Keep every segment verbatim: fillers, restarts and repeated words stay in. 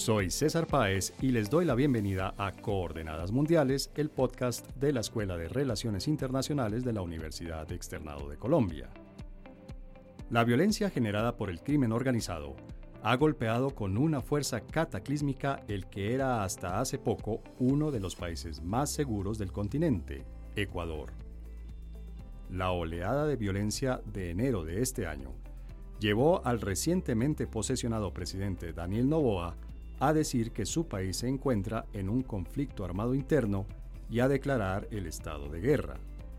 Soy César Páez y les doy la bienvenida a Coordenadas Mundiales, el podcast de la Escuela de Relaciones Internacionales de la Universidad Externado de Colombia. La violencia generada por el crimen organizado ha golpeado con una fuerza cataclísmica el que era hasta hace poco uno de los países más seguros del continente, Ecuador. La oleada de violencia de enero de este año llevó al recientemente posesionado presidente Daniel Noboa a decir que su país se encuentra en un conflicto armado interno y a declarar el estado de guerra.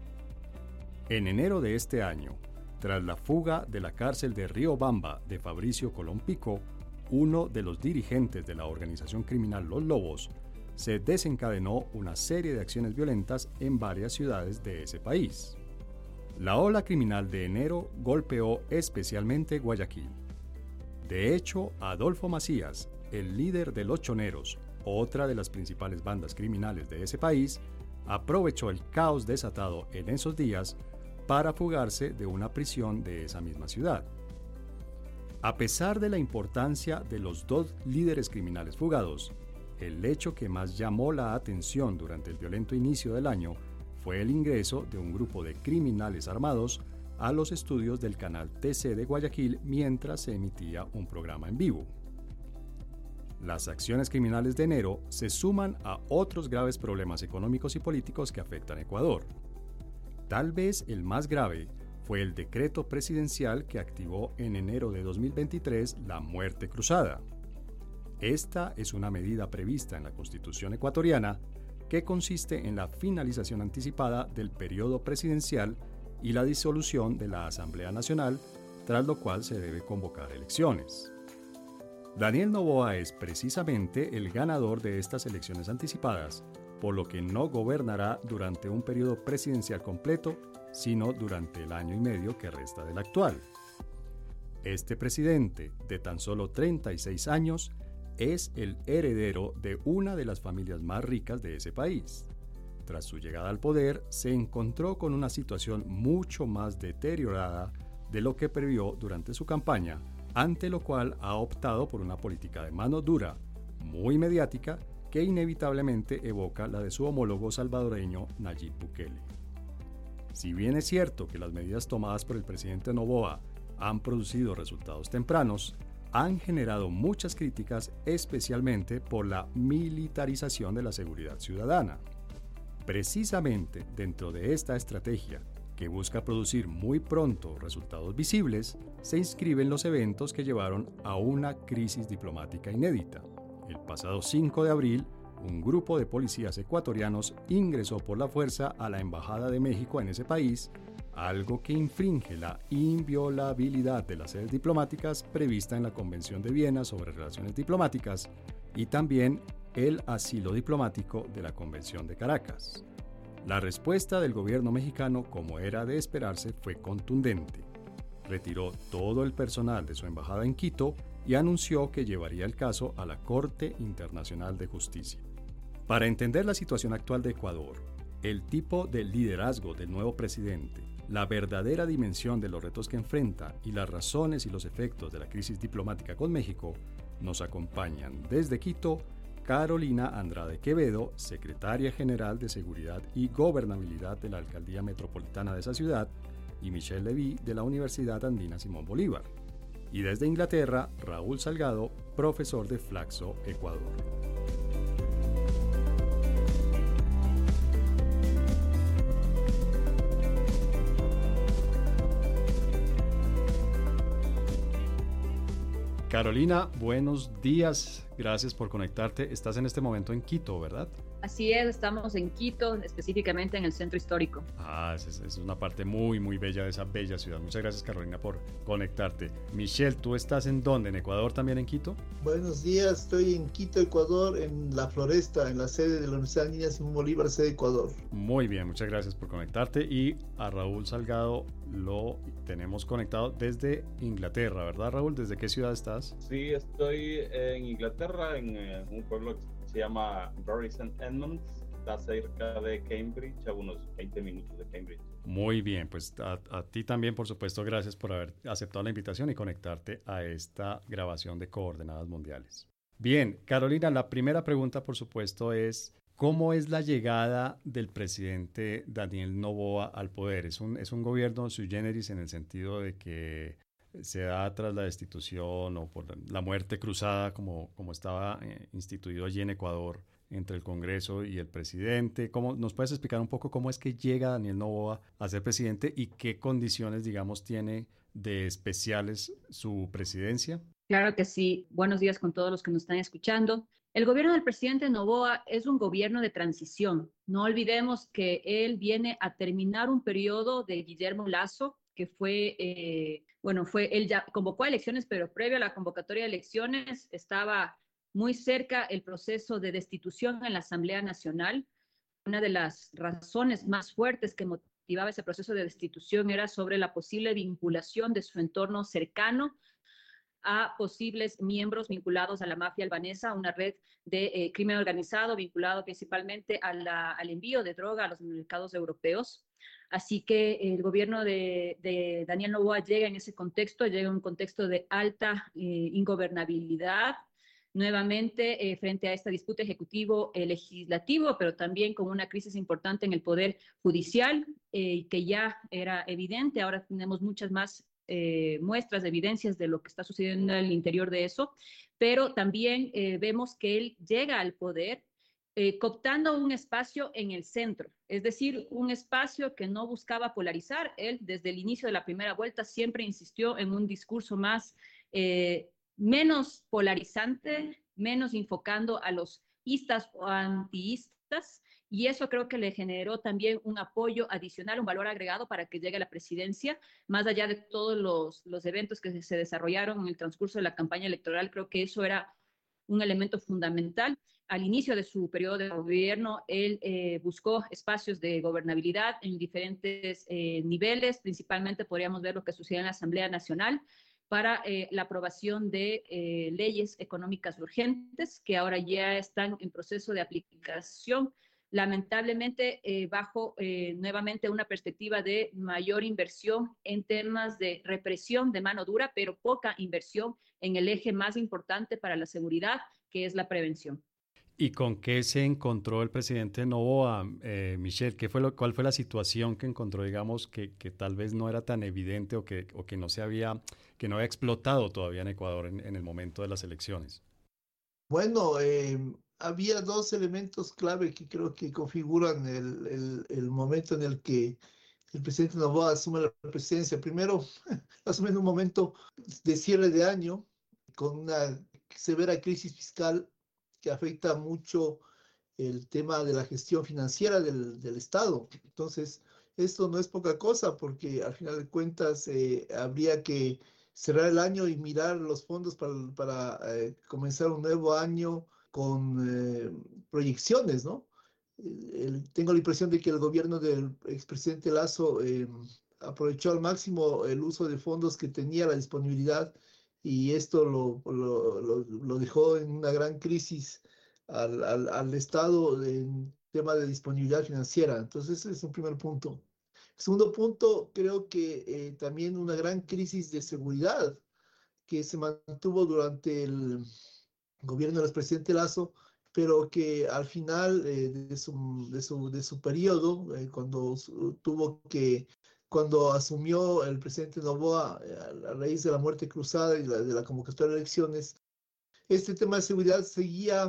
En enero de este año, tras la fuga de la cárcel de Riobamba de Fabricio Colón Pico, uno de los dirigentes de la organización criminal Los Lobos, se desencadenó una serie de acciones violentas en varias ciudades de ese país. La ola criminal de enero golpeó especialmente Guayaquil. De hecho, Adolfo Macías, el líder de los Choneros, otra de las principales bandas criminales de ese país, aprovechó el caos desatado en esos días para fugarse de una prisión de esa misma ciudad. A pesar de la importancia de los dos líderes criminales fugados, el hecho que más llamó la atención durante el violento inicio del año fue el ingreso de un grupo de criminales armados a los estudios del canal T C de Guayaquil mientras se emitía un programa en vivo. Las acciones criminales de enero se suman a otros graves problemas económicos y políticos que afectan a Ecuador. Tal vez el más grave fue el decreto presidencial que activó en enero de dos mil veintitrés la muerte cruzada. Esta es una medida prevista en la Constitución ecuatoriana que consiste en la finalización anticipada del periodo presidencial y la disolución de la Asamblea Nacional, tras lo cual se debe convocar elecciones. Daniel Noboa es precisamente el ganador de estas elecciones anticipadas, por lo que no gobernará durante un periodo presidencial completo, sino durante el año y medio que resta del actual. Este presidente, de tan solo treinta y seis años, es el heredero de una de las familias más ricas de ese país. Tras su llegada al poder, se encontró con una situación mucho más deteriorada de lo que previó durante su campaña, ante lo cual ha optado por una política de mano dura, muy mediática, que inevitablemente evoca la de su homólogo salvadoreño Nayib Bukele. Si bien es cierto que las medidas tomadas por el presidente Noboa han producido resultados tempranos, han generado muchas críticas, especialmente por la militarización de la seguridad ciudadana. Precisamente dentro de esta estrategia, que busca producir muy pronto resultados visibles, se inscriben los eventos que llevaron a una crisis diplomática inédita. El pasado cinco de abril, un grupo de policías ecuatorianos ingresó por la fuerza a la Embajada de México en ese país, algo que infringe la inviolabilidad de las sedes diplomáticas prevista en la Convención de Viena sobre Relaciones Diplomáticas y también el asilo diplomático de la Convención de Caracas. La respuesta del gobierno mexicano, como era de esperarse, fue contundente. Retiró todo el personal de su embajada en Quito y anunció que llevaría el caso a la Corte Internacional de Justicia. Para entender la situación actual de Ecuador, el tipo de liderazgo del nuevo presidente, la verdadera dimensión de los retos que enfrenta y las razones y los efectos de la crisis diplomática con México, nos acompañan desde Quito Carolina Andrade Quevedo, secretaria general de Seguridad y Gobernabilidad de la Alcaldía Metropolitana de esa ciudad, y Michelle Levy de la Universidad Andina Simón Bolívar. Y desde Inglaterra, Raúl Salgado, profesor de Flaxo, Ecuador. Carolina, buenos días. Gracias por conectarte. Estás en este momento en Quito, ¿verdad? Así es, estamos en Quito, específicamente en el centro histórico. Ah, es, es una parte muy, muy bella de esa bella ciudad. Muchas gracias, Carolina, por conectarte. Michelle, ¿tú estás en dónde? ¿En Ecuador también, en Quito? Buenos días, estoy en Quito, Ecuador, en La Floresta, en la sede de la Universidad Andina Simón Bolívar, sede Ecuador. Muy bien, muchas gracias por conectarte. Y a Raúl Salgado lo tenemos conectado desde Inglaterra, ¿verdad, Raúl? ¿Desde qué ciudad estás? Sí, estoy en Inglaterra, en eh, un pueblo que se llama Bury Saint Edmunds, está cerca de Cambridge, a unos veinte minutos de Cambridge. Muy bien, pues a, a ti también, por supuesto, gracias por haber aceptado la invitación y conectarte a esta grabación de Coordenadas Mundiales. Bien, Carolina, la primera pregunta, por supuesto, es ¿cómo es la llegada del presidente Daniel Noboa al poder? Es un, es un gobierno sui generis en el sentido de que se da tras la destitución o por la muerte cruzada, como, como estaba eh, instituido allí en Ecuador, entre el Congreso y el presidente. ¿Cómo, nos puedes explicar un poco cómo es que llega Daniel Noboa a ser presidente y qué condiciones, digamos, tiene de especiales su presidencia? Claro que sí. Buenos días con todos los que nos están escuchando. El gobierno del presidente Noboa es un gobierno de transición. No olvidemos que él viene a terminar un periodo de Guillermo Lasso, que fue, eh, bueno, fue, él ya convocó a elecciones, pero previo a la convocatoria de elecciones estaba muy cerca el proceso de destitución en la Asamblea Nacional. Una de las razones más fuertes que motivaba ese proceso de destitución era sobre la posible vinculación de su entorno cercano a posibles miembros vinculados a la mafia albanesa, una red de eh, crimen organizado vinculado principalmente a la, al envío de droga a los mercados europeos. Así que el gobierno de, de Daniel Noboa llega en ese contexto, llega en un contexto de alta eh, ingobernabilidad, nuevamente eh, frente a esta disputa ejecutivo-legislativo, eh, pero también con una crisis importante en el poder judicial, eh, que ya era evidente. Ahora tenemos muchas más Eh, muestras, evidencias de lo que está sucediendo en el interior de eso, pero también eh, vemos que él llega al poder eh, cooptando un espacio en el centro, es decir, un espacio que no buscaba polarizar. Él desde el inicio de la primera vuelta siempre insistió en un discurso más, eh, menos polarizante, menos enfocando a los istas o antiistas, y eso creo que le generó también un apoyo adicional, un valor agregado para que llegue a la presidencia, más allá de todos los, los eventos que se desarrollaron en el transcurso de la campaña electoral. Creo que eso era un elemento fundamental. Al inicio de su periodo de gobierno, él eh, buscó espacios de gobernabilidad en diferentes eh, niveles, principalmente podríamos ver lo que sucedió en la Asamblea Nacional, para eh, la aprobación de eh, leyes económicas urgentes que ahora ya están en proceso de aplicación, lamentablemente eh, bajo eh, nuevamente una perspectiva de mayor inversión en temas de represión de mano dura, pero poca inversión en el eje más importante para la seguridad, que es la prevención. ¿Y con qué se encontró el presidente Noboa, eh, Michelle? ¿Qué fue lo, ¿Cuál fue la situación que encontró, digamos, que, que tal vez no era tan evidente o que, o que no se había, que no había explotado todavía en Ecuador en, en el momento de las elecciones? Bueno, eh, había dos elementos clave que creo que configuran el, el, el momento en el que el presidente Noboa asume la presidencia. Primero, asume en un momento de cierre de año, con una severa crisis fiscal que afecta mucho el tema de la gestión financiera del, del Estado. Entonces, esto no es poca cosa porque al final de cuentas eh, habría que cerrar el año y mirar los fondos para, para eh, comenzar un nuevo año con eh, proyecciones, ¿no? El, tengo la impresión de que el gobierno del expresidente Lasso eh, aprovechó al máximo el uso de fondos que tenía, la disponibilidad, y esto lo, lo, lo, lo dejó en una gran crisis al, al, al Estado en tema de disponibilidad financiera. Entonces, ese es un primer punto. Segundo punto, creo que eh, también una gran crisis de seguridad que se mantuvo durante el gobierno del presidente Lasso, pero que al final eh, de, su, de, su, de su periodo, eh, cuando su, tuvo que, cuando asumió el presidente Noboa eh, a raíz de la muerte cruzada y la, de la convocatoria de elecciones, este tema de seguridad seguía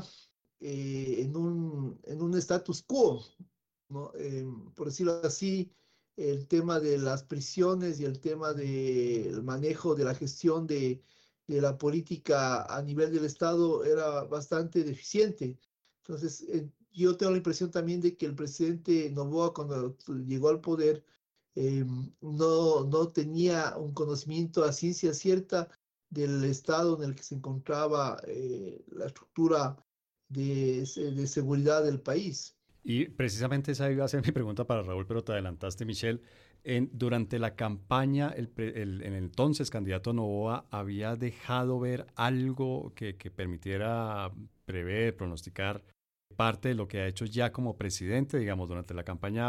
eh, en, un, en un status quo, ¿no? Eh, por decirlo así, el tema de las prisiones y el tema del manejo de la gestión de, de la política a nivel del Estado era bastante deficiente. Entonces, eh, yo tengo la impresión también de que el presidente Noboa, cuando llegó al poder, eh, no, no tenía un conocimiento a ciencia cierta del estado en el que se encontraba eh, la estructura de, de seguridad del país. Y precisamente esa iba a ser mi pregunta para Raúl, pero te adelantaste, Michelle. En, durante la campaña, el, el, el entonces candidato Noboa había dejado ver algo que, que permitiera prever, pronosticar parte de lo que ha hecho ya como presidente, digamos, durante la campaña.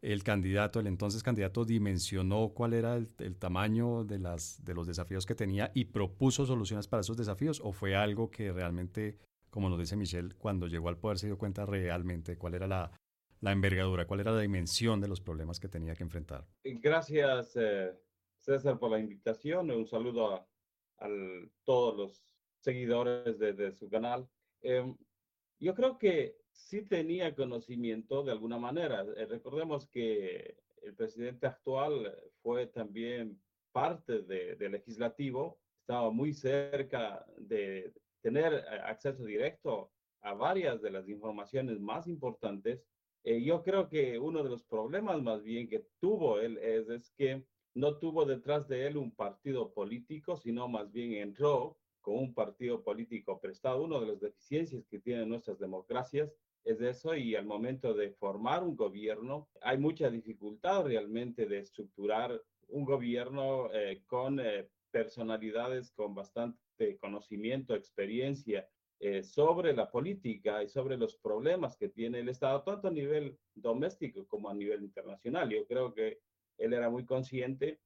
el candidato, el entonces candidato, dimensionó cuál era el, el tamaño de, las, de los desafíos que tenía y propuso soluciones para esos desafíos? ¿O fue algo que realmente, como nos dice Michelle, cuando llegó al poder se dio cuenta realmente cuál era la, la envergadura, cuál era la dimensión de los problemas que tenía que enfrentar? Gracias, eh, César, por la invitación. Un saludo a, a todos los seguidores de, de su canal. Eh, yo creo que sí tenía conocimiento de alguna manera. Eh, recordemos que el presidente actual fue también parte de, de legislativo, estaba muy cerca de tener acceso directo a varias de las informaciones más importantes. Eh, yo creo que uno de los problemas más bien que tuvo él es, es que no tuvo detrás de él un partido político, sino más bien entró con un partido político prestado. Una de las deficiencias que tienen nuestras democracias es eso, y al momento de formar un gobierno hay mucha dificultad realmente de estructurar un gobierno eh, con eh, personalidades con bastante conocimiento, experiencia eh, sobre la política y sobre los problemas que tiene el Estado, tanto a nivel doméstico como a nivel internacional. Yo creo que él era muy consciente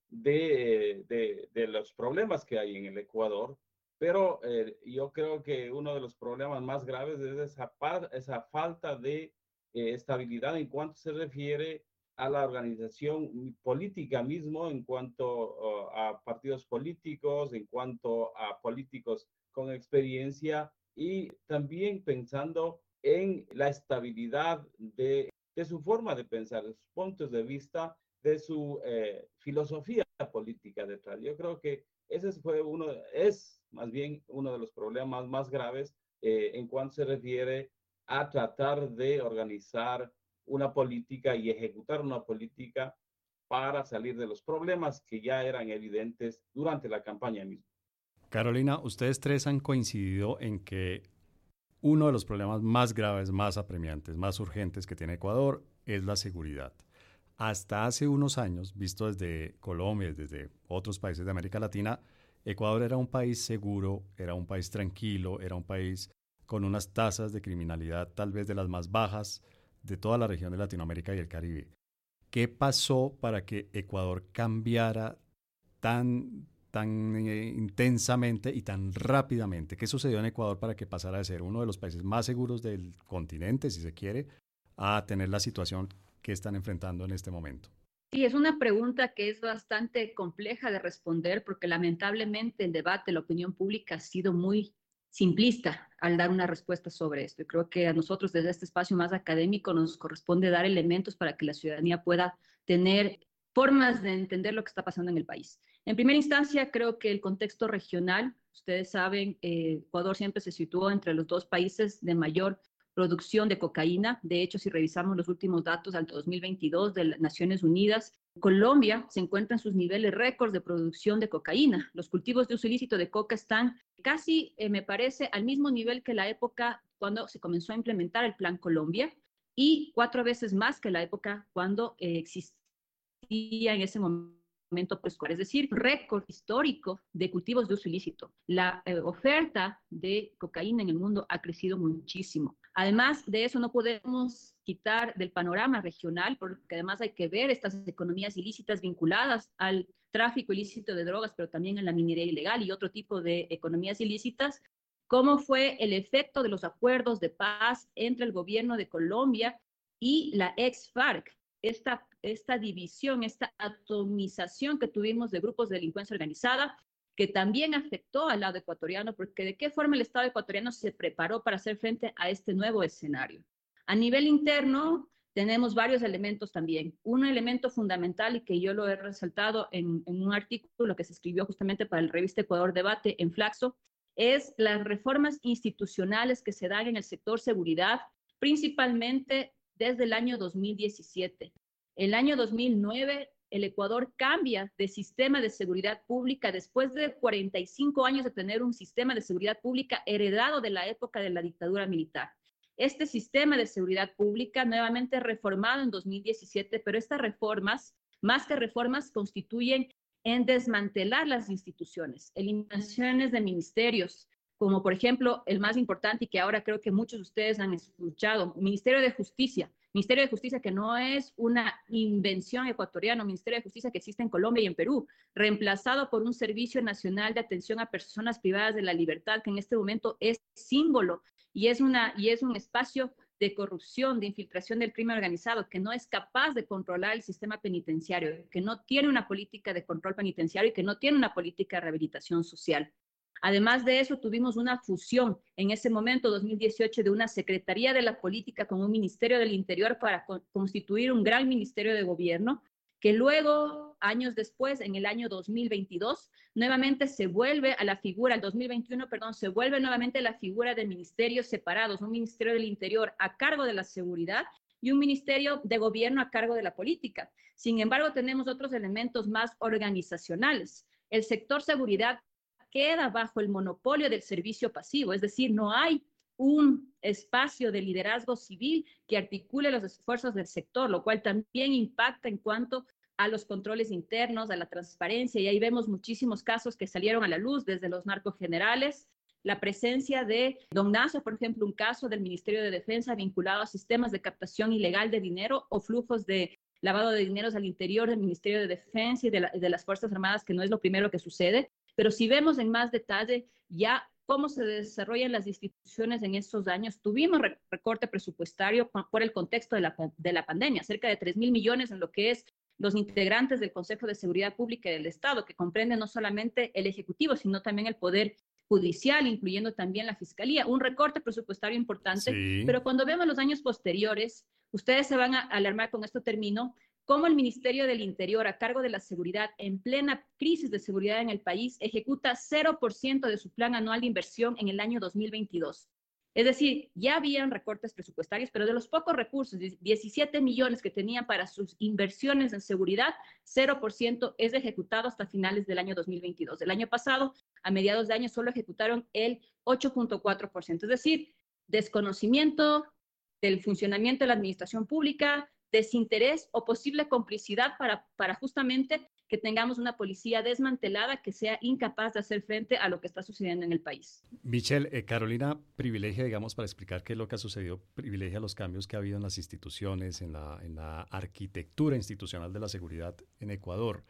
de, de, de los problemas que hay en el Ecuador, pero eh, yo creo que uno de los problemas más graves es esa, esa falta de eh, estabilidad en cuanto se refiere a la organización política mismo, en cuanto uh, a partidos políticos, en cuanto a políticos con experiencia, y también pensando en la estabilidad de, de su forma de pensar, de sus puntos de vista, de su eh, filosofía política detrás. Yo creo que ese fue uno, es más bien uno de los problemas más graves eh, en cuanto se refiere a tratar de organizar una política y ejecutar una política para salir de los problemas que ya eran evidentes durante la campaña misma. Carolina, ustedes tres han coincidido en que uno de los problemas más graves, más apremiantes, más urgentes que tiene Ecuador es la seguridad. Hasta hace unos años, visto desde Colombia, desde otros países de América Latina, Ecuador era un país seguro, era un país tranquilo, era un país con unas tasas de criminalidad tal vez de las más bajas de toda la región de Latinoamérica y el Caribe. ¿Qué pasó para que Ecuador cambiara tan, tan eh, intensamente y tan rápidamente? ¿Qué sucedió en Ecuador para que pasara de ser uno de los países más seguros del continente, si se quiere, a tener la situación que están enfrentando en este momento? Sí, es una pregunta que es bastante compleja de responder porque lamentablemente el debate, la opinión pública ha sido muy simplista al dar una respuesta sobre esto. Y creo que a nosotros desde este espacio más académico nos corresponde dar elementos para que la ciudadanía pueda tener formas de entender lo que está pasando en el país. En primera instancia, creo que el contexto regional, ustedes saben, eh, Ecuador siempre se situó entre los dos países de mayor producción de cocaína. De hecho, si revisamos los últimos datos al dos mil veintidós de las Naciones Unidas, Colombia se encuentra en sus niveles récords de producción de cocaína. Los cultivos de uso ilícito de coca están casi, eh, me parece, al mismo nivel que la época cuando se comenzó a implementar el Plan Colombia y cuatro veces más que la época cuando eh, existía en ese momento. Pues, es decir, récord histórico de cultivos de uso ilícito. La eh, oferta de cocaína en el mundo ha crecido muchísimo. Además de eso, no podemos quitar del panorama regional, porque además hay que ver estas economías ilícitas vinculadas al tráfico ilícito de drogas, pero también en la minería ilegal y otro tipo de economías ilícitas, cómo fue el efecto de los acuerdos de paz entre el gobierno de Colombia y la ex FARC. Esta, esta división, esta atomización que tuvimos de grupos de delincuencia organizada, que también afectó al lado ecuatoriano, porque de qué forma el Estado ecuatoriano se preparó para hacer frente a este nuevo escenario. A nivel interno, tenemos varios elementos también. Un elemento fundamental, y que yo lo he resaltado en, en un artículo que se escribió justamente para el revista Ecuador Debate en Flaxo, es las reformas institucionales que se dan en el sector seguridad, principalmente desde el año dos mil diecisiete. El año dos mil nueve, el Ecuador cambia de sistema de seguridad pública después de cuarenta y cinco años de tener un sistema de seguridad pública heredado de la época de la dictadura militar. Este sistema de seguridad pública nuevamente reformado en dos mil diecisiete, pero estas reformas, más que reformas, constituyen en desmantelar las instituciones, eliminaciones de ministerios, como por ejemplo el más importante y que ahora creo que muchos de ustedes han escuchado, Ministerio de Justicia. Ministerio de Justicia que no es una invención ecuatoriana, Ministerio de Justicia que existe en Colombia y en Perú, reemplazado por un Servicio Nacional de Atención a Personas Privadas de la Libertad, que en este momento es símbolo y es, una, y es un espacio de corrupción, de infiltración del crimen organizado, que no es capaz de controlar el sistema penitenciario, que no tiene una política de control penitenciario y que no tiene una política de rehabilitación social. Además de eso, tuvimos una fusión en ese momento, dos mil dieciocho, de una Secretaría de la Política con un Ministerio del Interior para co- constituir un gran ministerio de gobierno, que luego, años después, en el año dos mil veintidós, nuevamente se vuelve a la figura, el dos mil veintiuno, perdón, se vuelve nuevamente la figura de ministerios separados, un Ministerio del Interior a cargo de la seguridad y un Ministerio de Gobierno a cargo de la política. Sin embargo, tenemos otros elementos más organizacionales. El sector seguridad queda bajo el monopolio del servicio pasivo, es decir, no hay un espacio de liderazgo civil que articule los esfuerzos del sector, lo cual también impacta en cuanto a los controles internos, a la transparencia, y ahí vemos muchísimos casos que salieron a la luz, desde los narcogenerales, la presencia de Don Nazo, por ejemplo, un caso del Ministerio de Defensa vinculado a sistemas de captación ilegal de dinero o flujos de lavado de dineros al interior del Ministerio de Defensa y de, la, de las Fuerzas Armadas, que no es lo primero que sucede. Pero si vemos en más detalle ya cómo se desarrollan las instituciones en estos años, tuvimos recorte presupuestario por el contexto de la, de la pandemia, cerca de tres mil millones en lo que es los integrantes del Consejo de Seguridad Pública del Estado, que comprende no solamente el Ejecutivo, sino también el Poder Judicial, incluyendo también la Fiscalía, un recorte presupuestario importante, Sí. pero cuando vemos los años posteriores, ustedes se van a alarmar, con esto termino, cómo el Ministerio del Interior, a cargo de la seguridad, en plena crisis de seguridad en el país, ejecuta cero por ciento de su plan anual de inversión en el año dos mil veintidós. Es decir, ya habían recortes presupuestarios, pero de los pocos recursos, diecisiete millones que tenían para sus inversiones en seguridad, cero por ciento es ejecutado hasta finales del año dos mil veintidós. El año pasado, a mediados de año, solo ejecutaron el ocho punto cuatro por ciento. Es decir, desconocimiento del funcionamiento de la administración pública, desinterés o posible complicidad para, para justamente que tengamos una policía desmantelada que sea incapaz de hacer frente a lo que está sucediendo en el país. Michelle, eh, Carolina privilegia, digamos, para explicar qué es lo que ha sucedido, privilegia los cambios que ha habido en las instituciones, en la, en la arquitectura institucional de la seguridad en Ecuador.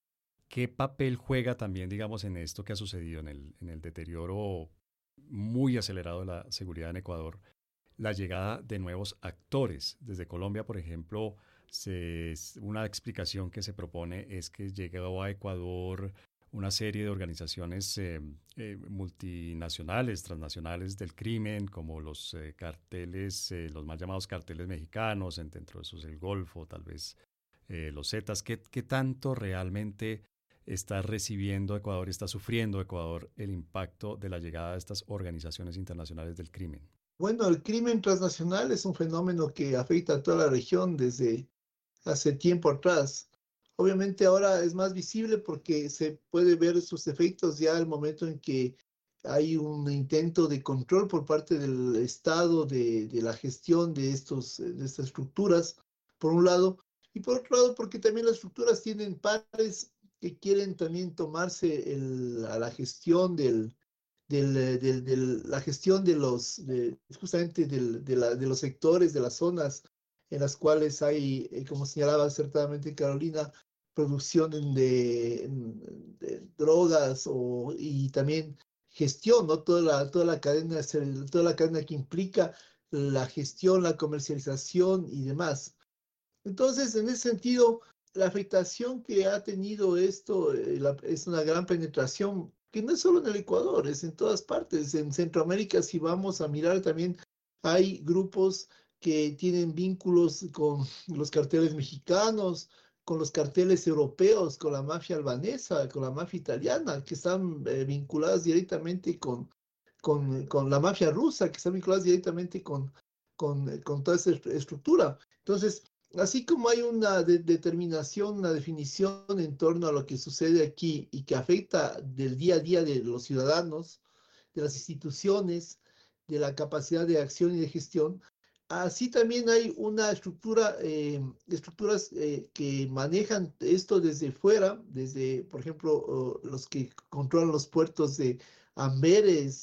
¿Qué papel juega también, digamos, en esto que ha sucedido, en el, en el deterioro muy acelerado de la seguridad en Ecuador, la llegada de nuevos actores? Desde Colombia, por ejemplo, se, una explicación que se propone es que llegó a Ecuador una serie de organizaciones eh, eh, multinacionales, transnacionales del crimen, como los eh, carteles, eh, los mal llamados carteles mexicanos, dentro de esos el Golfo, tal vez eh, los Zetas. ¿Qué, ¿Qué tanto realmente está recibiendo Ecuador, está sufriendo Ecuador el impacto de la llegada de estas organizaciones internacionales del crimen? Bueno, el crimen transnacional es un fenómeno que afecta a toda la región desde hace tiempo atrás. Obviamente ahora es más visible porque se puede ver sus efectos ya al momento en que hay un intento de control por parte del Estado de, de la gestión de, estos, de estas estructuras, por un lado, y por otro lado porque también las estructuras tienen pares que quieren también tomarse el, a la gestión del Del, del, de la gestión de los, de, justamente del, de, la, de los sectores, de las zonas en las cuales hay, eh, como señalaba acertadamente Carolina, producción de, de drogas o, y también gestión, ¿no? Toda la, toda la cadena, toda la cadena que implica la gestión, la comercialización y demás. Entonces, en ese sentido, la afectación que ha tenido esto eh, la, es una gran penetración, que no es solo en el Ecuador, es en todas partes. En Centroamérica, si vamos a mirar también, hay grupos que tienen vínculos con los carteles mexicanos, con los carteles europeos, con la mafia albanesa, con la mafia italiana, que están eh, vinculadas directamente con, con, con la mafia rusa, que están vinculadas directamente con, con, con toda esa estructura. Entonces, así como hay una de determinación, una definición en torno a lo que sucede aquí y que afecta del día a día de los ciudadanos, de las instituciones, de la capacidad de acción y de gestión, así también hay una estructura, eh, estructuras eh, que manejan esto desde fuera, desde, por ejemplo, uh, los que controlan los puertos de Amberes,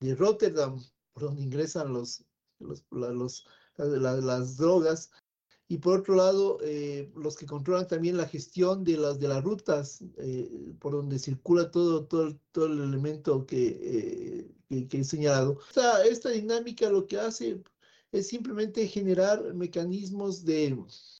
de Rotterdam, por donde ingresan los, los, la, los, la, las drogas, y por otro lado, eh, los que controlan también la gestión de las, de las rutas eh, por donde circula todo, todo, todo el elemento que, eh, que, que he señalado. Esta, esta dinámica lo que hace es simplemente generar mecanismos de,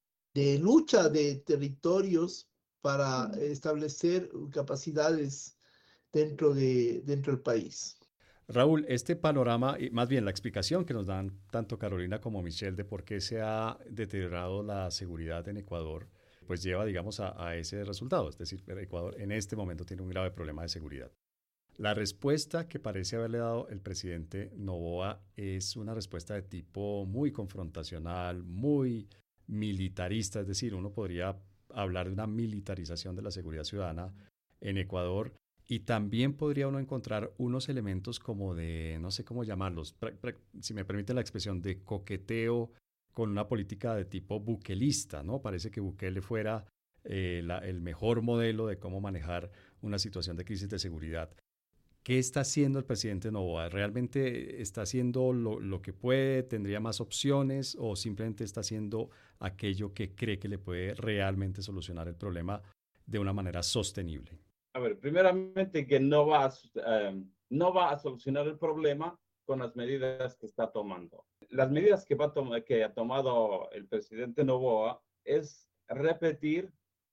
de lucha de territorios para establecer capacidades dentro, de, dentro del país. Raúl, este panorama, y más bien la explicación que nos dan tanto Carolina como Michelle de por qué se ha deteriorado la seguridad en Ecuador, pues lleva, digamos, a, a ese resultado. Es decir, Ecuador en este momento tiene un grave problema de seguridad. La respuesta que parece haberle dado el presidente Noboa es una respuesta de tipo muy confrontacional, muy militarista, es decir, uno podría hablar de una militarización de la seguridad ciudadana en Ecuador. Y también podría uno encontrar unos elementos como de, no sé cómo llamarlos, si me permite la expresión, de coqueteo con una política de tipo buquelista, ¿no? Parece que Bukele fuera eh, la, el mejor modelo de cómo manejar una situación de crisis de seguridad. ¿Qué está haciendo el presidente Noboa? ¿Realmente está haciendo lo, lo que puede? ¿Tendría más opciones? ¿O simplemente está haciendo aquello que cree que le puede realmente solucionar el problema de una manera sostenible? A ver, primeramente que no va, a, eh, no va a solucionar el problema con las medidas que está tomando. Las medidas que, va a tom- que ha tomado el presidente Noboa es repetir,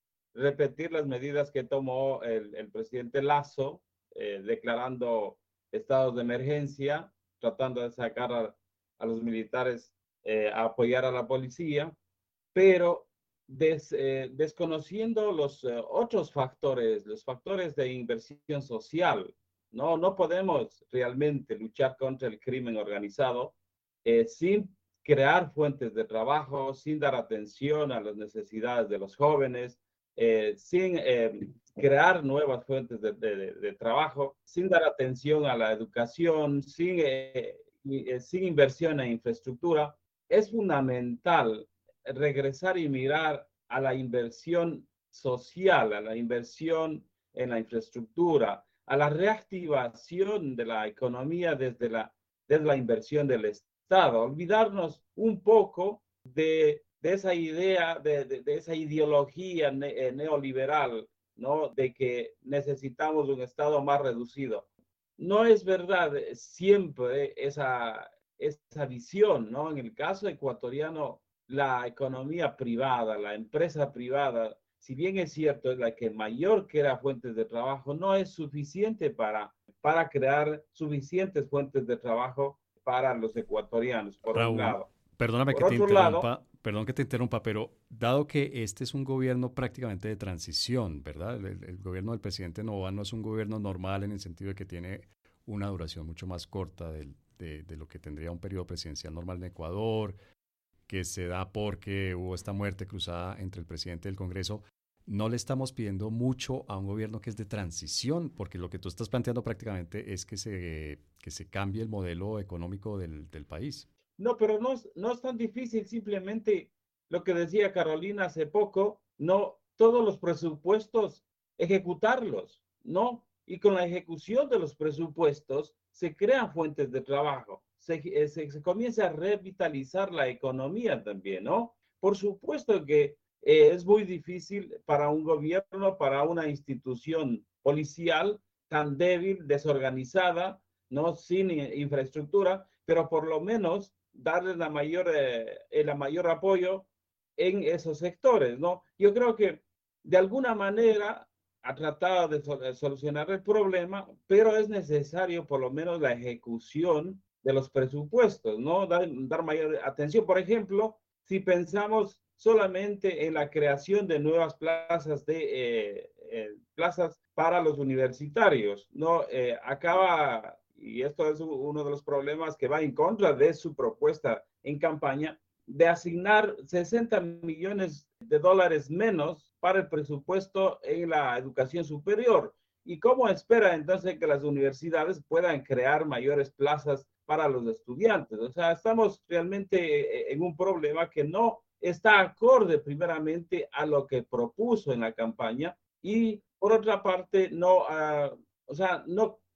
repetir las medidas que tomó el, el presidente Lasso, eh, declarando estados de emergencia, tratando de sacar a, a los militares eh, a apoyar a la policía, pero Des, eh, desconociendo los eh, otros factores, los factores de inversión social. No, no podemos realmente luchar contra el crimen organizado eh, sin crear fuentes de trabajo, sin dar atención a las necesidades de los jóvenes, eh, sin eh, crear nuevas fuentes de, de, de, trabajo, sin dar atención a la educación, sin, eh, eh, sin inversión en infraestructura. Es fundamental regresar y mirar a la inversión social, a la inversión en la infraestructura, a la reactivación de la economía desde la, desde la inversión del Estado, olvidarnos un poco de, de esa idea, de, de, de esa ideología ne neoliberal, ¿no? De que necesitamos un Estado más reducido. No es verdad siempre esa, esa visión, ¿no? En el caso ecuatoriano, la economía privada, la empresa privada, si bien es cierto, es la que mayor crea fuentes de trabajo, no es suficiente para, para crear suficientes fuentes de trabajo para los ecuatorianos, por Raúl, un lado. Perdóname por que te interrumpa, lado, perdón que te interrumpa, pero dado que este es un gobierno prácticamente de transición, ¿verdad? El, el gobierno del presidente Noboa no es un gobierno normal en el sentido de que tiene una duración mucho más corta de, de, de lo que tendría un periodo presidencial normal en Ecuador, que se da porque hubo esta muerte cruzada entre el presidente y el Congreso. No le estamos pidiendo mucho a un gobierno que es de transición, porque lo que tú estás planteando prácticamente es que se, que se cambie el modelo económico del, del país. No, pero no, no es tan difícil, simplemente lo que decía Carolina hace poco, no todos los presupuestos, ejecutarlos, ¿no? Y con la ejecución de los presupuestos se crean fuentes de trabajo, se, se, se comienza a revitalizar la economía también, ¿no? Por supuesto que eh, es muy difícil para un gobierno, para una institución policial tan débil, desorganizada, ¿no? Sin infraestructura, pero por lo menos darles la mayor, eh, el mayor apoyo en esos sectores, ¿no? Yo creo que de alguna manera ha tratado de, sol de solucionar el problema, pero es necesario por lo menos la ejecución de los presupuestos, ¿no? Dar, dar mayor atención. Por ejemplo, si pensamos solamente en la creación de nuevas plazas de eh, eh, plazas para los universitarios, ¿no? Eh, acaba, y esto es uno de los problemas que va en contra de su propuesta en campaña, de asignar sesenta millones de dólares menos para el presupuesto en la educación superior. ¿Y cómo espera entonces que las universidades puedan crear mayores plazas para los estudiantes? O sea, estamos realmente en un problema que no está acorde primeramente a lo que propuso en la campaña y por otra parte no, uh, o sea, no,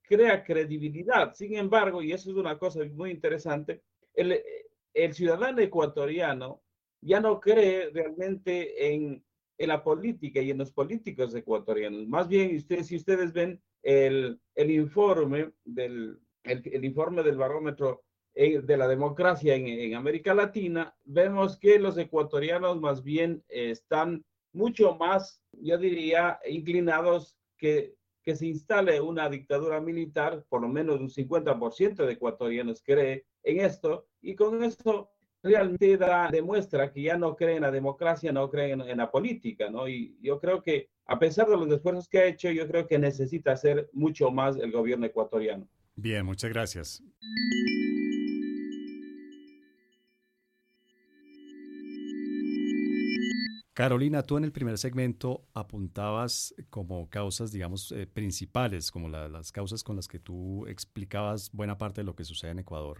crea credibilidad. Sin embargo, y eso es una cosa muy interesante, el, el ciudadano ecuatoriano ya no cree realmente en, en la política y en los políticos ecuatorianos. Más bien, ustedes, si ustedes ven el, el informe del, el, el informe del barómetro de la democracia en, en América Latina, vemos que los ecuatorianos más bien eh, están mucho más, yo diría, inclinados que, que se instale una dictadura militar. Por lo menos un cincuenta por ciento de ecuatorianos cree en esto, y con eso realmente da, demuestra que ya no cree en la democracia, no cree en, en la política, ¿no? Y yo creo que, a pesar de los esfuerzos que ha hecho, yo creo que necesita hacer mucho más el gobierno ecuatoriano. Bien, muchas gracias. Carolina, tú en el primer segmento apuntabas como causas, digamos, eh, principales, como la, las causas con las que tú explicabas buena parte de lo que sucede en Ecuador,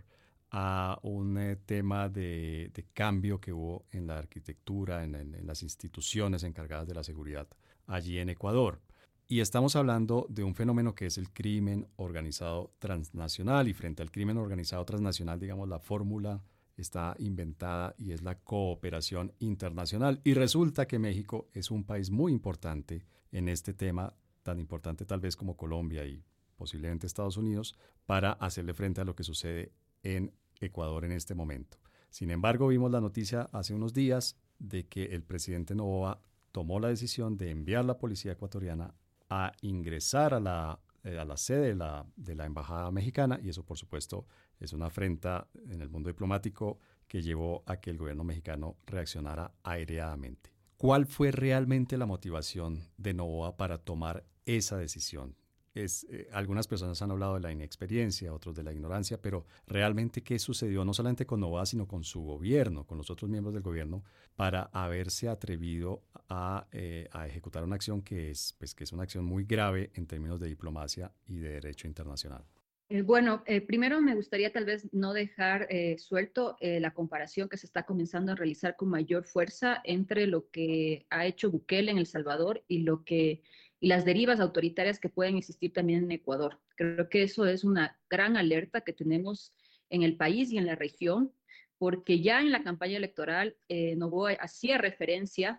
a un eh, tema de, de cambio que hubo en la arquitectura, en, en, en las instituciones encargadas de la seguridad allí en Ecuador. Y estamos hablando de un fenómeno que es el crimen organizado transnacional, y frente al crimen organizado transnacional, digamos, la fórmula está inventada y es la cooperación internacional. Y resulta que México es un país muy importante en este tema, tan importante tal vez como Colombia y posiblemente Estados Unidos, para hacerle frente a lo que sucede en Ecuador en este momento. Sin embargo, vimos la noticia hace unos días de que el presidente Noboa tomó la decisión de enviar la policía ecuatoriana a ingresar a la, eh, a la sede de la, de la embajada mexicana, y eso por supuesto es una afrenta en el mundo diplomático que llevó a que el gobierno mexicano reaccionara aireadamente. ¿Cuál fue realmente la motivación de Noboa para tomar esa decisión? Es, eh, algunas personas han hablado de la inexperiencia, otros de la ignorancia, pero realmente qué sucedió no solamente con Noboa, sino con su gobierno, con los otros miembros del gobierno, para haberse atrevido a, eh, a ejecutar una acción que es, pues, que es una acción muy grave en términos de diplomacia y de derecho internacional. Eh, bueno, eh, primero me gustaría tal vez no dejar eh, suelto eh, la comparación que se está comenzando a realizar con mayor fuerza entre lo que ha hecho Bukele en El Salvador y lo que y las derivas autoritarias que pueden existir también en Ecuador. Creo que eso es una gran alerta que tenemos en el país y en la región, porque ya en la campaña electoral eh, Noboa hacía referencia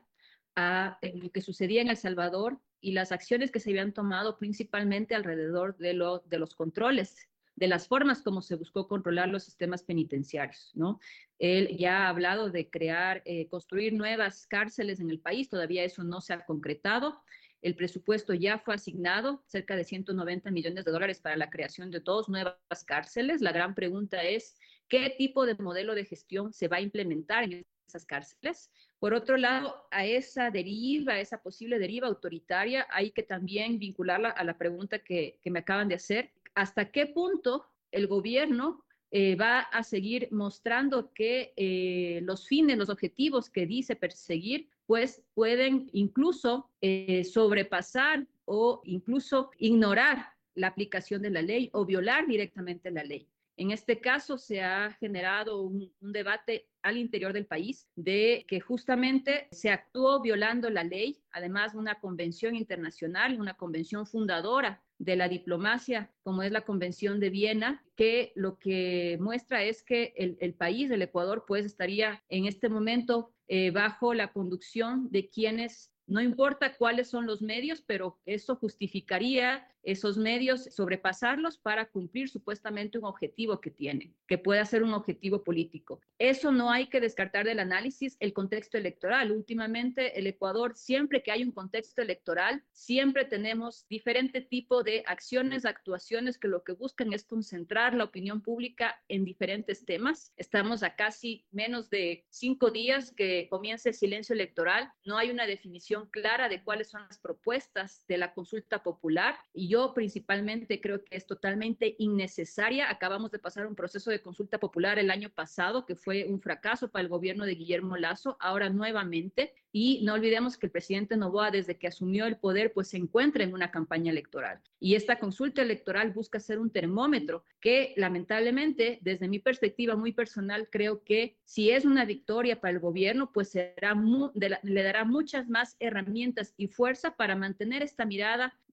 a eh, lo que sucedía en El Salvador y las acciones que se habían tomado principalmente alrededor de, lo, de los controles, de las formas como se buscó controlar los sistemas penitenciarios, ¿no? Él ya ha hablado de crear, eh, construir nuevas cárceles en el país, todavía eso no se ha concretado. El presupuesto ya fue asignado, cerca de ciento noventa millones de dólares para la creación de dos nuevas cárceles. La gran pregunta es, ¿qué tipo de modelo de gestión se va a implementar en esas cárceles? Por otro lado, a esa deriva, a esa posible deriva autoritaria, hay que también vincularla a la pregunta que, que me acaban de hacer. ¿Hasta qué punto el gobierno eh, va a seguir mostrando que eh, los fines, los objetivos que dice perseguir, pues pueden incluso eh, sobrepasar o incluso ignorar la aplicación de la ley o violar directamente la ley? En este caso se ha generado un, un debate al interior del país de que justamente se actuó violando la ley, además de una convención internacional, una convención fundadora de la diplomacia, como es la Convención de Viena, que lo que muestra es que el, el país, el Ecuador, pues estaría en este momento eh, bajo la conducción de quienes, no importa cuáles son los medios, pero eso justificaría esos medios, sobrepasarlos para cumplir supuestamente un objetivo que tienen, que pueda ser un objetivo político. Eso no hay que descartar del análisis el contexto electoral. Últimamente el Ecuador, siempre que hay un contexto electoral, siempre tenemos diferente tipo de acciones, actuaciones que lo que buscan es concentrar la opinión pública en diferentes temas. Estamos a casi menos de cinco días que comience el silencio electoral. No hay una definición clara de cuáles son las propuestas de la consulta popular, y yo principalmente creo que es totalmente innecesaria. Acabamos de pasar un proceso de consulta popular el año pasado que fue un fracaso para el gobierno de Guillermo Lasso, ahora nuevamente, y no olvidemos que el presidente Noboa, desde que asumió el poder, pues se encuentra en una campaña electoral, y esta consulta electoral busca ser un termómetro que lamentablemente, desde mi perspectiva muy personal, creo que si es una victoria para el gobierno, pues será mu- de la, le dará muchas más herramientas y fuerza para mantener esta mirada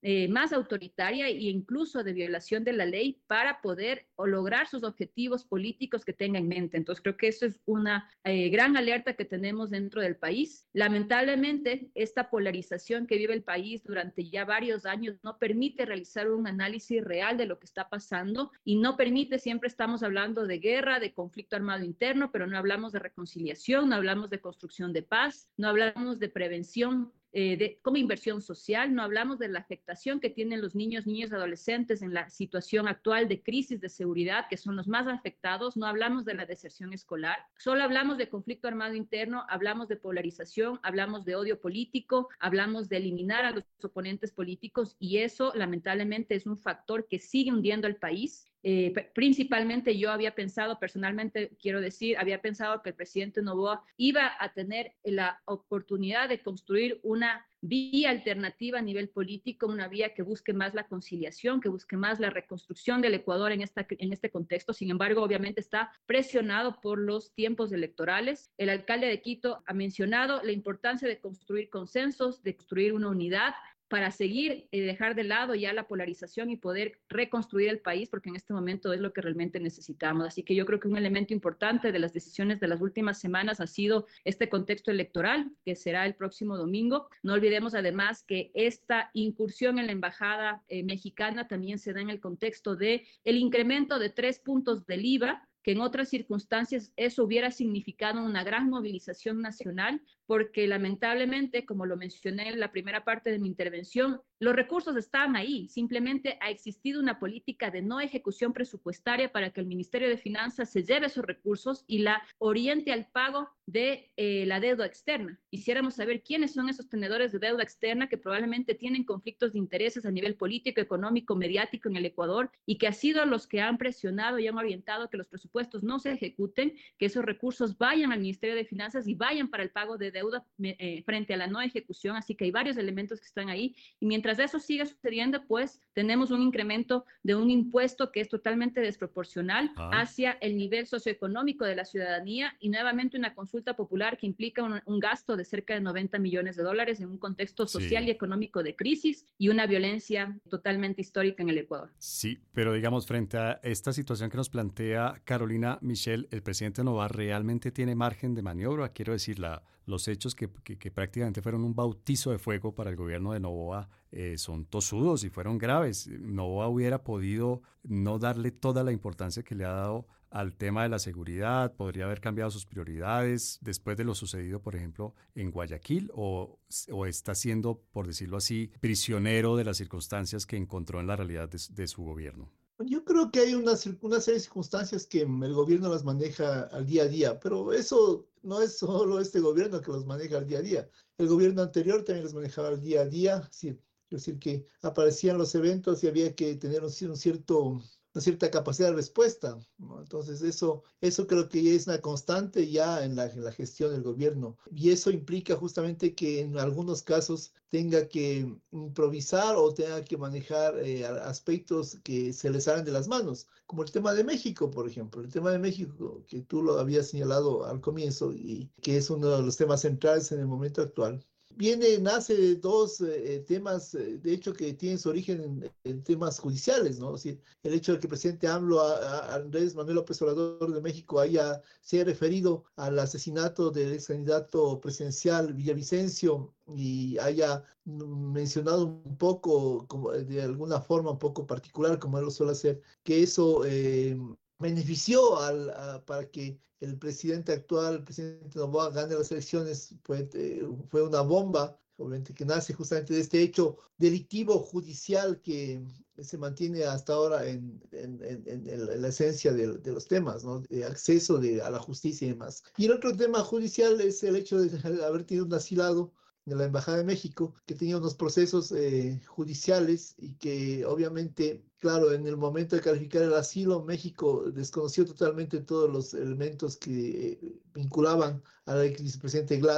eh, más autoritaria e incluso de violación de la ley para poder lograr sus objetivos políticos que tenga en mente. Entonces creo que eso es una eh, gran alerta que tenemos dentro del país. Lamentablemente, esta polarización que vive el país durante ya varios años no permite realizar un análisis real de lo que está pasando y no permite, siempre estamos hablando de guerra, de conflicto armado interno, pero no hablamos de reconciliación, no hablamos de construcción de paz, no hablamos de prevención Eh, de, como inversión social, no hablamos de la afectación que tienen los niños, niños y adolescentes en la situación actual de crisis de seguridad, que son los más afectados, no hablamos de la deserción escolar, solo hablamos de conflicto armado interno, hablamos de polarización, hablamos de odio político, hablamos de eliminar a los oponentes políticos y eso lamentablemente es un factor que sigue hundiendo al país. Eh, principalmente yo había pensado, personalmente quiero decir, había pensado que el presidente Noboa iba a tener la oportunidad de construir una vía alternativa a nivel político, una vía que busque más la conciliación, que busque más la reconstrucción del Ecuador en, esta, en este contexto. Sin embargo, obviamente está presionado por los tiempos electorales. El alcalde de Quito ha mencionado la importancia de construir consensos, de construir una unidad, para seguir, eh, dejar de lado ya la polarización y poder reconstruir el país, porque en este momento es lo que realmente necesitamos. Así que yo creo que un elemento importante de las decisiones de las últimas semanas ha sido este contexto electoral, que será el próximo domingo. No olvidemos además que esta incursión en la embajada eh, mexicana también se da en el contexto de el incremento de tres puntos del I V A, que en otras circunstancias eso hubiera significado una gran movilización nacional, porque lamentablemente, como lo mencioné en la primera parte de mi intervención, los recursos estaban ahí, simplemente ha existido una política de no ejecución presupuestaria para que el Ministerio de Finanzas se lleve esos recursos y la oriente al pago de eh, la deuda externa. Quisiéramos saber quiénes son esos tenedores de deuda externa que probablemente tienen conflictos de intereses a nivel político, económico, mediático en el Ecuador y que han sido los que han presionado y han orientado que los presupuestos no se ejecuten, que esos recursos vayan al Ministerio de Finanzas y vayan para el pago de deuda eh, frente a la no ejecución. Así que hay varios elementos que están ahí y mientras eso siga sucediendo, pues tenemos un incremento de un impuesto que es totalmente desproporcional ah. hacia el nivel socioeconómico de la ciudadanía y nuevamente una consulta popular que implica un, un gasto de cerca de noventa millones de dólares en un contexto social sí. y económico de crisis y una violencia totalmente histórica en el Ecuador. Sí, pero digamos, frente a esta situación que nos plantea Carolina Michel, ¿el presidente Noboa realmente tiene margen de maniobra? Quiero decir, la, los hechos que, que, que prácticamente fueron un bautizo de fuego para el gobierno de Noboa eh, son tosudos y fueron graves. Noboa hubiera podido no darle toda la importancia que le ha dado al tema de la seguridad, podría haber cambiado sus prioridades después de lo sucedido, por ejemplo, en Guayaquil, o, o está siendo, por decirlo así, prisionero de las circunstancias que encontró en la realidad de, de su gobierno. Yo creo que hay una, una serie de circunstancias que el gobierno las maneja al día a día, pero eso no es solo este gobierno que los maneja al día a día. El gobierno anterior también los manejaba al día a día, es decir, es decir que aparecían los eventos y había que tener un, un cierto... una cierta capacidad de respuesta, ¿no? Entonces eso, eso creo que ya es una constante ya en la, en la gestión del gobierno y eso implica justamente que en algunos casos tenga que improvisar o tenga que manejar eh, aspectos que se le salen de las manos, como el tema de México, por ejemplo, el tema de México que tú lo habías señalado al comienzo y que es uno de los temas centrales en el momento actual. Viene, nace de dos eh, temas, eh, de hecho, que tienen su origen en, en temas judiciales, ¿no? Es decir, el hecho de que el presidente AMLO, a, a Andrés Manuel López Obrador de México, haya, se haya referido al asesinato del ex candidato presidencial Villavicencio y haya mencionado un poco, como, de alguna forma un poco particular, como él lo suele hacer, que eso eh, benefició al, a, para que el presidente actual, el presidente Noboa, gane las elecciones, fue, eh, fue una bomba, obviamente, que nace justamente de este hecho delictivo judicial que se mantiene hasta ahora en, en, en, en la esencia de, de los temas, ¿no? De acceso de, a la justicia y demás. Y el otro tema judicial es el hecho de haber tenido un asilado de la Embajada de México, que tenía unos procesos eh, judiciales y que obviamente, claro, en el momento de calificar el asilo, México desconoció totalmente todos los elementos que eh, vinculaban al ex vicepresidente Glass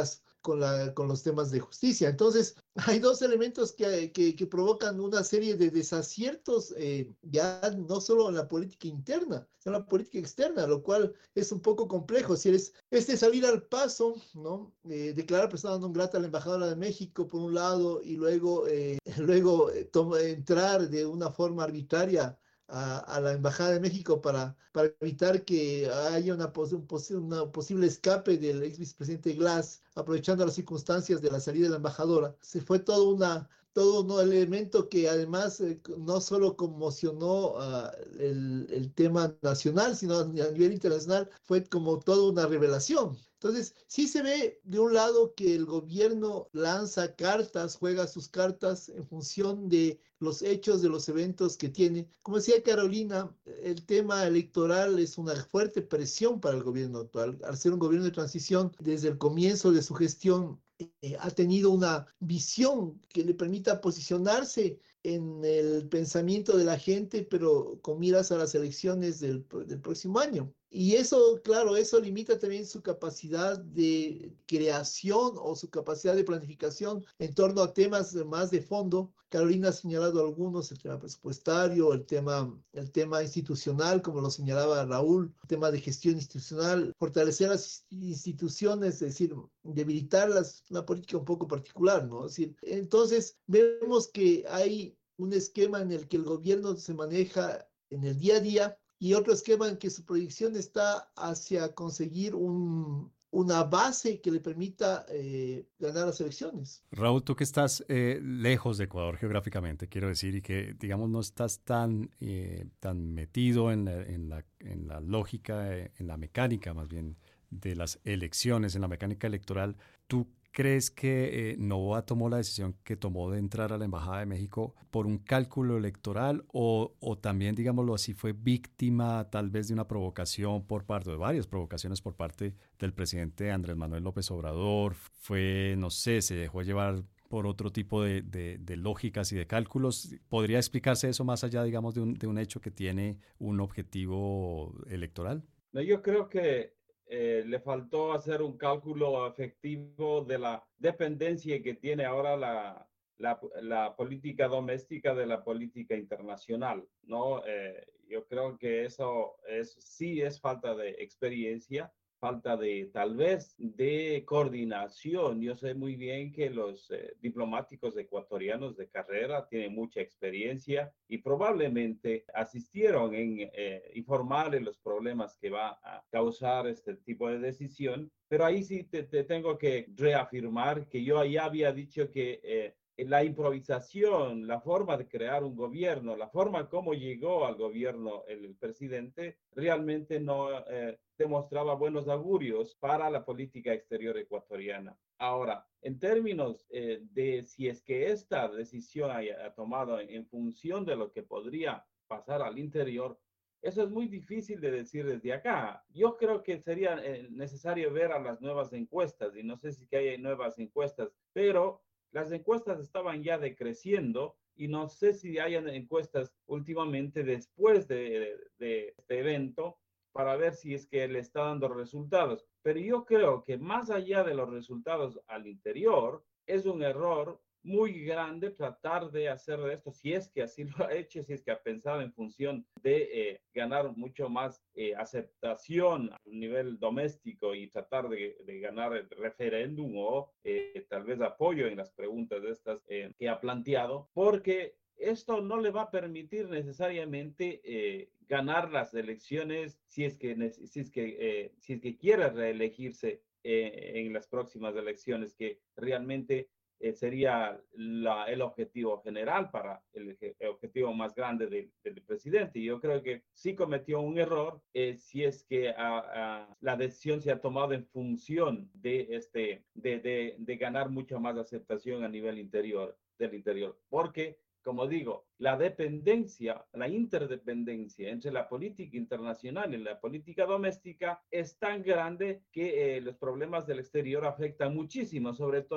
con, la, con los temas de justicia. Entonces, hay dos elementos que, que, que provocan una serie de desaciertos, eh, ya no solo en la política interna, sino en la política externa, lo cual es un poco complejo. Si eres, este salir al paso, ¿no? Eh, declarar persona non grata a la embajadora de México, por un lado, y luego, eh, luego eh, toma, entrar de una forma arbitraria A, a la Embajada de México para, para evitar que haya una, pos, un pos, una posible escape del ex vicepresidente Glass, aprovechando las circunstancias de la salida de la embajadora. Se fue todo, una, todo un elemento que además eh, no solo conmocionó uh, el, el tema nacional, sino a nivel internacional, fue como toda una revelación. Entonces, sí se ve de un lado que el gobierno lanza cartas, juega sus cartas en función de los hechos, de los eventos que tiene. Como decía Carolina, el tema electoral es una fuerte presión para el gobierno actual. Al ser un gobierno de transición, desde el comienzo de su gestión, eh, ha tenido una visión que le permita posicionarse en el pensamiento de la gente, pero con miras a las elecciones del, del próximo año. Y eso, claro, eso limita también su capacidad de creación o su capacidad de planificación en torno a temas más de fondo. Carolina ha señalado algunos, el tema presupuestario, el tema, el tema institucional, como lo señalaba Raúl, el tema de gestión institucional, fortalecer las instituciones, es decir, debilitarlas, una política un poco particular, ¿no? Es decir, entonces vemos que hay un esquema en el que el gobierno se maneja en el día a día, y otro esquema en que su proyección está hacia conseguir un, una base que le permita eh, ganar las elecciones. Raúl, tú que estás eh, lejos de Ecuador geográficamente, quiero decir, y que, digamos, no estás tan, eh, tan metido en la, en, la, en la lógica, eh, en la mecánica más bien de las elecciones, en la mecánica electoral, ¿tú crees que eh, Noboa tomó la decisión que tomó de entrar a la Embajada de México por un cálculo electoral o, o también, digámoslo así, fue víctima tal vez de una provocación por parte, de varias provocaciones por parte del presidente Andrés Manuel López Obrador? Fue, no sé, se dejó llevar por otro tipo de, de, de lógicas y de cálculos. ¿Podría explicarse eso más allá, digamos, de un, de un hecho que tiene un objetivo electoral? No, yo creo que Eh, le faltó hacer un cálculo efectivo de la dependencia que tiene ahora la, la, la política doméstica de la política internacional, ¿no? Eh, yo creo que eso es, sí es falta de experiencia, falta de tal vez de coordinación. Yo sé muy bien que los eh, diplomáticos ecuatorianos de carrera tienen mucha experiencia y probablemente asistieron en eh, informar de los problemas que va a causar este tipo de decisión. Pero ahí sí te, te tengo que reafirmar que yo ya había dicho que eh, la improvisación, la forma de crear un gobierno, la forma como llegó al gobierno el, el presidente, realmente no eh, demostraba buenos augurios para la política exterior ecuatoriana. Ahora, en términos eh, de si es que esta decisión haya tomado en, en función de lo que podría pasar al interior, eso es muy difícil de decir desde acá. Yo creo que sería eh, necesario ver a las nuevas encuestas, y no sé si que hay nuevas encuestas, pero las encuestas estaban ya decreciendo y no sé si hayan encuestas últimamente después de, de, de este evento para ver si es que le está dando resultados. Pero yo creo que más allá de los resultados al interior, es un error muy grande tratar de hacer de esto, si es que así lo ha hecho, si es que ha pensado en función de eh, ganar mucho más eh, aceptación a nivel doméstico y tratar de, de ganar el referéndum o eh, tal vez apoyo en las preguntas de estas eh, que ha planteado, porque esto no le va a permitir necesariamente eh, ganar las elecciones si es que, si es que, eh, si es que quiere reelegirse eh, en las próximas elecciones, que realmente Eh, sería la, el objetivo general para el, el objetivo más grande del, del presidente. Y yo creo que sí cometió un error eh, si es que a, a, la decisión se ha tomado en función de, este, de, de, de ganar mucha más aceptación a nivel interior, del interior. Porque, como digo, la dependencia, la interdependencia entre la política internacional y la política doméstica es tan grande que eh, los problemas del exterior afectan muchísimo, sobre todo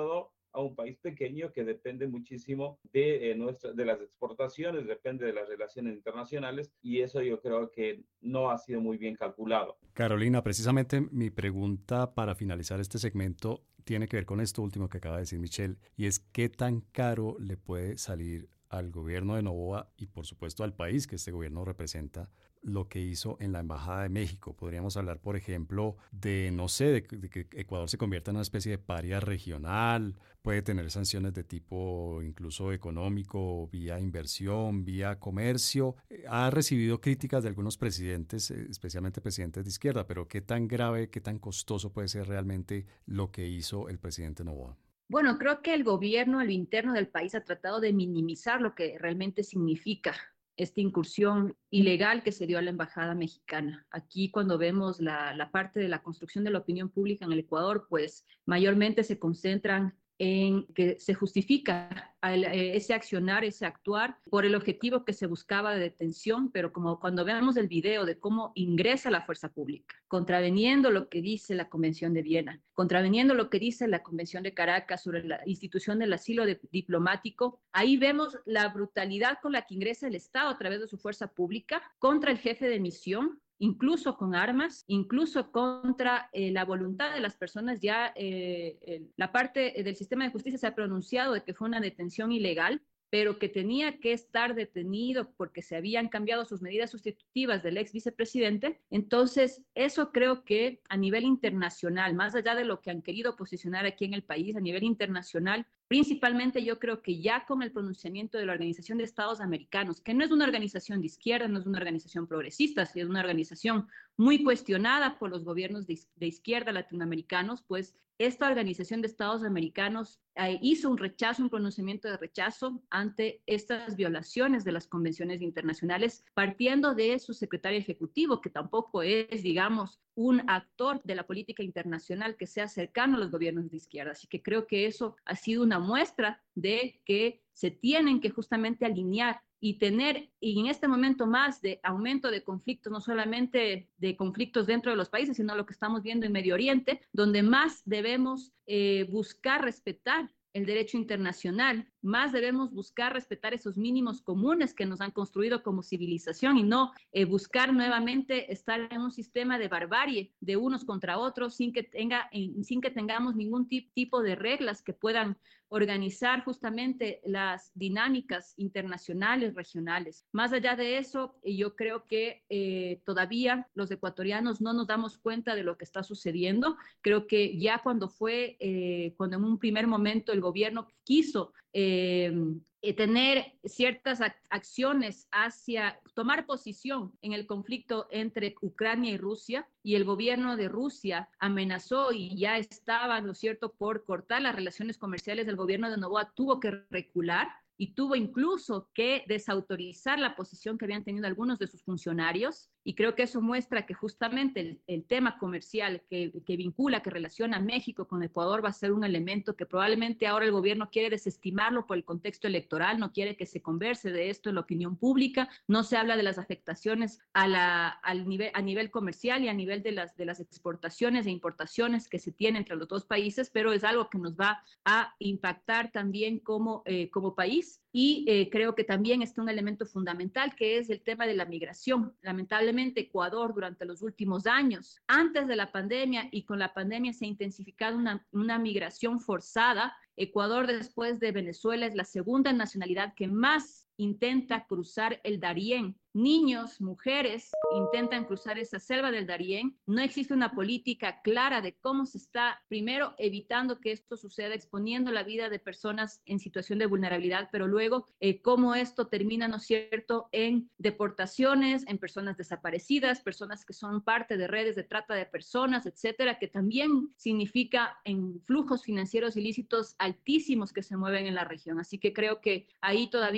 a un país pequeño que depende muchísimo de, eh, nuestra, de las exportaciones, depende de las relaciones internacionales, y eso yo creo que no ha sido muy bien calculado. Carolina, precisamente mi pregunta para finalizar este segmento tiene que ver con esto último que acaba de decir Michelle, y es qué tan caro le puede salir al gobierno de Noboa y por supuesto al país que este gobierno representa lo que hizo en la Embajada de México. Podríamos hablar, por ejemplo, de, no sé, de, de que Ecuador se convierta en una especie de paria regional, puede tener sanciones de tipo incluso económico, vía inversión, vía comercio. Ha recibido críticas de algunos presidentes, especialmente presidentes de izquierda, pero ¿qué tan grave, qué tan costoso puede ser realmente lo que hizo el presidente Noboa? Bueno, creo que el gobierno a lo interno del país ha tratado de minimizar lo que realmente significa esta incursión ilegal que se dio a la embajada mexicana. Aquí cuando vemos la, la parte de la construcción de la opinión pública en el Ecuador, pues mayormente se concentran en que se justifica el, ese accionar, ese actuar por el objetivo que se buscaba de detención, pero como cuando vemos el video de cómo ingresa la fuerza pública, contraveniendo lo que dice la Convención de Viena, contraveniendo lo que dice la Convención de Caracas sobre la institución del asilo de, diplomático, ahí vemos la brutalidad con la que ingresa el Estado a través de su fuerza pública contra el jefe de misión, incluso con armas, incluso contra eh, la voluntad de las personas. Ya eh, eh, la parte del sistema de justicia se ha pronunciado de que fue una detención ilegal, pero que tenía que estar detenido porque se habían cambiado sus medidas sustitutivas del ex vicepresidente. Entonces, eso creo que a nivel internacional, más allá de lo que han querido posicionar aquí en el país, a nivel internacional, principalmente yo creo que ya con el pronunciamiento de la Organización de Estados Americanos, que no es una organización de izquierda, no es una organización progresista, sino es una organización muy cuestionada por los gobiernos de, de izquierda latinoamericanos, pues esta Organización de Estados Americanos eh, hizo un rechazo, un pronunciamiento de rechazo ante estas violaciones de las convenciones internacionales, partiendo de su secretario ejecutivo, que tampoco es, digamos, un actor de la política internacional que sea cercano a los gobiernos de izquierda. Así que creo que eso ha sido una muestra de que se tienen que justamente alinear y tener, y en este momento más de aumento de conflictos, no solamente de conflictos dentro de los países, sino lo que estamos viendo en Medio Oriente, donde más debemos eh, buscar respetar el derecho internacional, más debemos buscar respetar esos mínimos comunes que nos han construido como civilización y no eh, buscar nuevamente estar en un sistema de barbarie de unos contra otros sin que, tenga, eh, sin que tengamos ningún tipo de reglas que puedan organizar justamente las dinámicas internacionales, regionales. Más allá de eso, yo creo que eh, todavía los ecuatorianos no nos damos cuenta de lo que está sucediendo. Creo que ya cuando fue, eh, cuando en un primer momento el gobierno quiso eh, tener ciertas acciones hacia tomar posición en el conflicto entre Ucrania y Rusia, y el gobierno de Rusia amenazó y ya estaba, ¿no es cierto?, por cortar las relaciones comerciales, el gobierno de Noboa tuvo que recular y tuvo incluso que desautorizar la posición que habían tenido algunos de sus funcionarios. Y creo que eso muestra que justamente el, el tema comercial que, que vincula, que relaciona a México con Ecuador va a ser un elemento que probablemente ahora el gobierno quiere desestimarlo por el contexto electoral, no quiere que se converse de esto en la opinión pública, no se habla de las afectaciones a, la, al nivel, a nivel comercial y a nivel de las, de las exportaciones e importaciones que se tienen entre los dos países, pero es algo que nos va a impactar también como, eh, como país. Y eh, creo que también está un elemento fundamental que es el tema de la migración. Lamentablemente Ecuador durante los últimos años, antes de la pandemia y con la pandemia se ha intensificado una, una migración forzada. Ecuador después de Venezuela es la segunda nacionalidad que más intenta cruzar el Darién. Niños, mujeres intentan cruzar esa selva del Darién. No existe una política clara de cómo se está, primero, evitando que esto suceda, exponiendo la vida de personas en situación de vulnerabilidad, pero luego eh, cómo esto termina, ¿no es cierto?, en deportaciones, en personas desaparecidas, personas que son parte de redes de trata de personas, etcétera, que también significa en flujos financieros ilícitos altísimos que se mueven en la región. Así que creo que ahí todavía eh,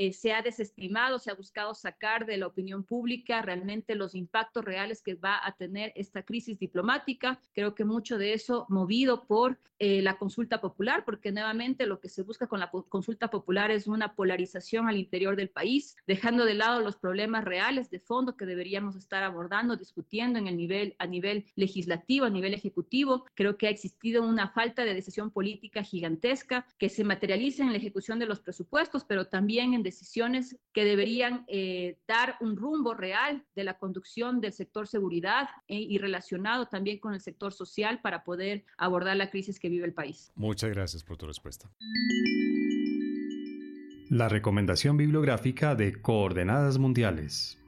eh, se ha desestimado, se ha buscado sacar de la opinión pública realmente los impactos reales que va a tener esta crisis diplomática. Creo que mucho de eso movido por eh, la consulta popular, porque nuevamente lo que se busca con la consulta popular es una polarización al interior del país, dejando de lado los problemas reales de fondo que deberíamos estar abordando, discutiendo en el nivel, a nivel legislativo, a nivel ejecutivo. Creo que ha existido una falta de decisión política gigantesca que se materializa en la ejecución de los presupuestos, pero también en decisiones que deberían eh, dar un rumbo real de la conducción del sector seguridad eh, y relacionado también con el sector social para poder abordar la crisis que vive el país. Muchas gracias por tu respuesta. La recomendación bibliográfica de Coordenadas Mundiales.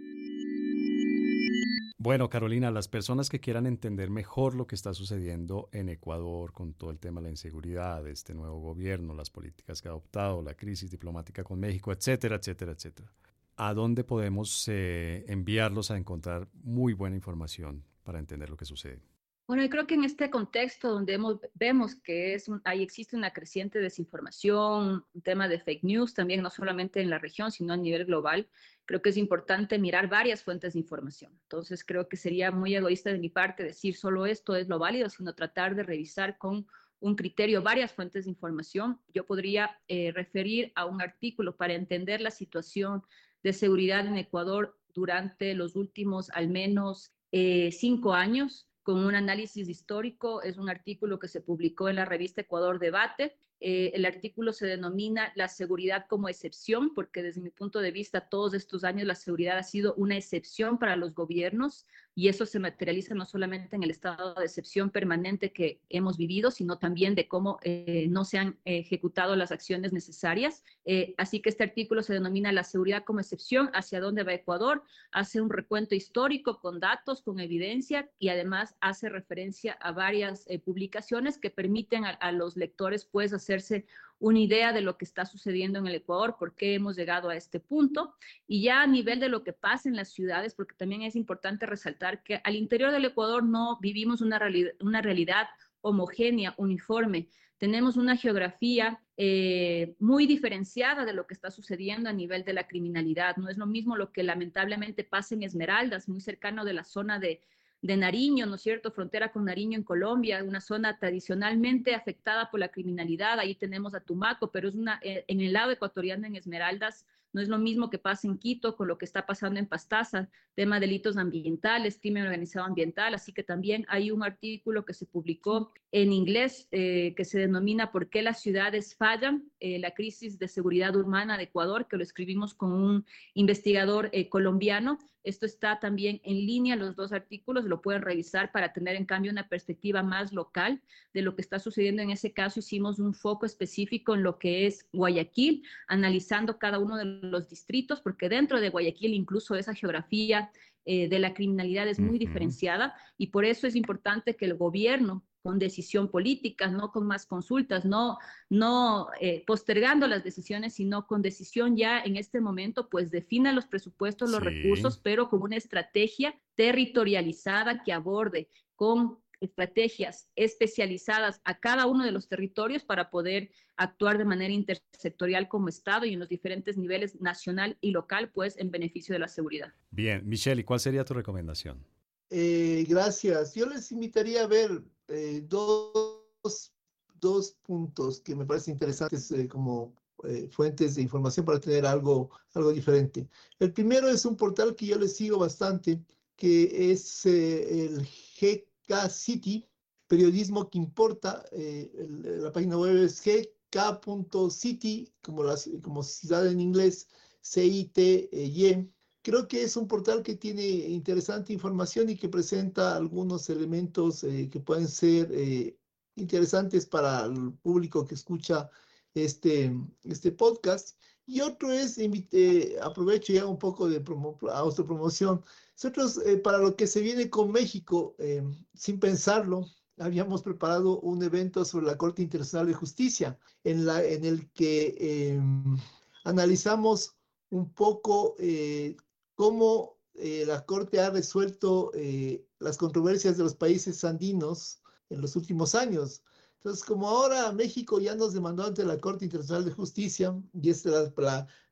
Bueno, Carolina, las personas que quieran entender mejor lo que está sucediendo en Ecuador con todo el tema de la inseguridad, este nuevo gobierno, las políticas que ha adoptado, la crisis diplomática con México, etcétera, etcétera, etcétera, ¿a dónde podemos eh, enviarlos a encontrar muy buena información para entender lo que sucede? Bueno, yo creo que en este contexto donde hemos, vemos que es un, ahí existe una creciente desinformación, un tema de fake news también, no solamente en la región, sino a nivel global, creo que es importante mirar varias fuentes de información. Entonces, creo que sería muy egoísta de mi parte decir solo esto es lo válido, sino tratar de revisar con un criterio varias fuentes de información. Yo podría eh, referir a un artículo para entender la situación de seguridad en Ecuador durante los últimos al menos eh, cinco años, con un análisis histórico. Es un artículo que se publicó en la revista Ecuador Debate. Eh, el artículo se denomina La seguridad como excepción, porque desde mi punto de vista todos estos años la seguridad ha sido una excepción para los gobiernos y eso se materializa no solamente en el estado de excepción permanente que hemos vivido, sino también de cómo eh, no se han ejecutado las acciones necesarias. Eh, así que este artículo se denomina La seguridad como excepción, hacia dónde va Ecuador, hace un recuento histórico con datos, con evidencia y además hace referencia a varias eh, publicaciones que permiten a, a los lectores pues hacerse una idea de lo que está sucediendo en el Ecuador, por qué hemos llegado a este punto, y ya a nivel de lo que pasa en las ciudades, porque también es importante resaltar que al interior del Ecuador no vivimos una realidad, una realidad homogénea, uniforme. Tenemos una geografía eh, muy diferenciada de lo que está sucediendo a nivel de la criminalidad. No es lo mismo lo que lamentablemente pasa en Esmeraldas, muy cercano de la zona de de Nariño, ¿no es cierto?, frontera con Nariño en Colombia, una zona tradicionalmente afectada por la criminalidad. Ahí tenemos a Tumaco, pero es una, eh, en el lado ecuatoriano, en Esmeraldas, no es lo mismo que pasa en Quito con lo que está pasando en Pastaza, tema delitos ambientales, crimen organizado ambiental. Así que también hay un artículo que se publicó en inglés eh, que se denomina ¿Por qué las ciudades fallan? Eh, la crisis de seguridad urbana de Ecuador, que lo escribimos con un investigador eh, colombiano. Esto está también en línea, los dos artículos, lo pueden revisar para tener en cambio una perspectiva más local de lo que está sucediendo. En ese caso hicimos un foco específico en lo que es Guayaquil, analizando cada uno de los distritos, porque dentro de Guayaquil incluso esa geografía eh, de la criminalidad es muy uh-huh. diferenciada, y por eso es importante que el gobierno, con decisión política, no con más consultas, no, no eh, postergando las decisiones, sino con decisión ya en este momento, pues defina los presupuestos, los sí. recursos, pero con una estrategia territorializada que aborde con estrategias especializadas a cada uno de los territorios para poder actuar de manera intersectorial como Estado y en los diferentes niveles nacional y local, pues en beneficio de la seguridad. Bien, Michelle, ¿y cuál sería tu recomendación? Eh, gracias. Yo les invitaría a ver eh, dos, dos puntos que me parecen interesantes eh, como eh, fuentes de información para tener algo, algo diferente. El primero es un portal que yo les sigo bastante, que es eh, el G K City, Periodismo que Importa. Eh, el, la página web es g k punto city, como, las, como ciudad en inglés, C I T Y. Creo que es un portal que tiene interesante información y que presenta algunos elementos eh, que pueden ser eh, interesantes para el público que escucha este, este podcast. Y otro es, eh, aprovecho ya un poco de promo, autopromoción, nosotros eh, para lo que se viene con México, eh, sin pensarlo, habíamos preparado un evento sobre la Corte Internacional de Justicia, en, la, en el que eh, analizamos un poco eh, cómo eh, la Corte ha resuelto eh, las controversias de los países andinos en los últimos años. Entonces, como ahora México ya nos demandó ante la Corte Internacional de Justicia, y es la, la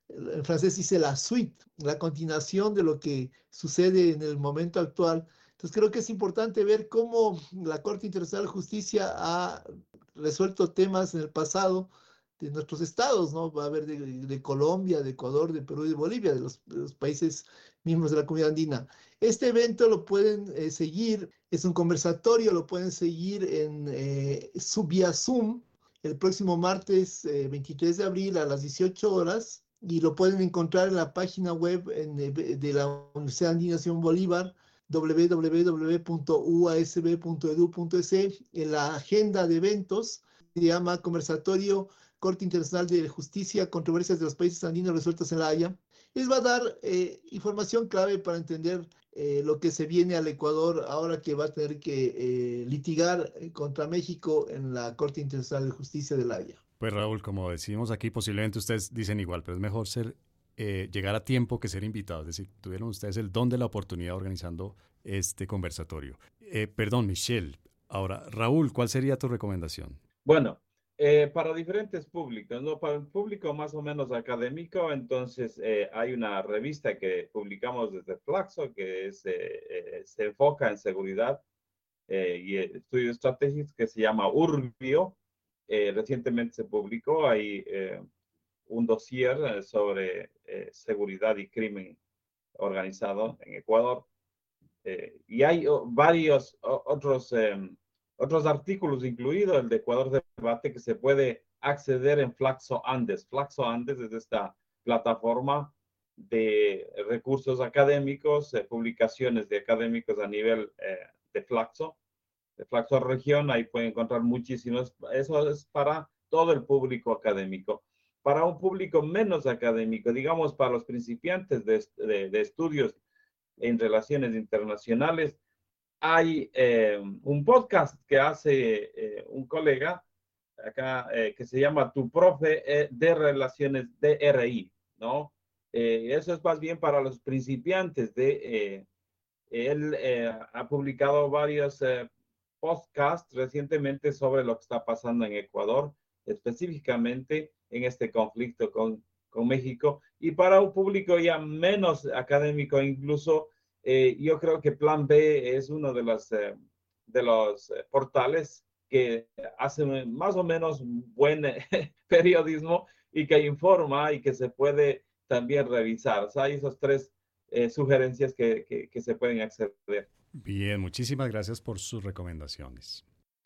en francés dice la suite, la continuación de lo que sucede en el momento actual. Entonces creo que es importante ver cómo la Corte Internacional de Justicia ha resuelto temas en el pasado de nuestros estados, ¿no? Va a haber de, de Colombia, de Ecuador, de Perú y de Bolivia, de los, de los países miembros de la comunidad andina. Este evento lo pueden eh, seguir, es un conversatorio, lo pueden seguir en eh, su vía Zoom el próximo martes eh, veintitrés de abril a las dieciocho horas, y lo pueden encontrar en la página web en, de la Universidad Andina Simón Bolívar, doble u doble u doble u punto u a s b punto e d u punto e s. En la agenda de eventos se llama Conversatorio Corte Internacional de Justicia, Controversias de los Países Andinos Resueltas en La Haya. Les va a dar eh, información clave para entender eh, lo que se viene al Ecuador ahora que va a tener que eh, litigar contra México en la Corte Internacional de Justicia de La Haya. Pues Raúl, como decimos aquí, posiblemente ustedes dicen igual, pero es mejor ser eh, llegar a tiempo que ser invitado. Es decir, tuvieron ustedes el don de la oportunidad organizando este conversatorio. Eh, perdón, Michelle. Ahora, Raúl, ¿cuál sería tu recomendación? Bueno, eh, para diferentes públicos, ¿no? Para el público más o menos académico, entonces eh, hay una revista que publicamos desde Flaxo que es, eh, eh, se enfoca en seguridad eh, y estudios estratégicos, que se llama Urbio. Eh, recientemente se publicó ahí eh, un dossier sobre eh, seguridad y crimen organizado en Ecuador. Eh, y hay oh, varios oh, otros, eh, otros artículos, incluido el de Ecuador Debate, que se puede acceder en Flaxo Andes. Flaxo Andes es esta plataforma de recursos académicos, eh, publicaciones de académicos a nivel eh, de Flaxo, de Flaxo Región. Ahí pueden encontrar muchísimos. Eso es para todo el público académico. Para un público menos académico, digamos para los principiantes de, de, de estudios en relaciones internacionales, hay eh, un podcast que hace eh, un colega acá eh, que se llama Tu Profe eh, de Relaciones D R I, ¿no? Eh, eso es más bien para los principiantes. De, eh, él eh, ha publicado varios eh, podcasts recientemente sobre lo que está pasando en Ecuador, específicamente en este conflicto con, con México. Y para un público ya menos académico incluso, eh, yo creo que Plan B es uno de los, eh, de los eh, portales que hace más o menos buen eh, periodismo y que informa y que se puede también revisar. O sea, hay esas tres eh, sugerencias que, que, que se pueden acceder. Bien, muchísimas gracias por sus recomendaciones.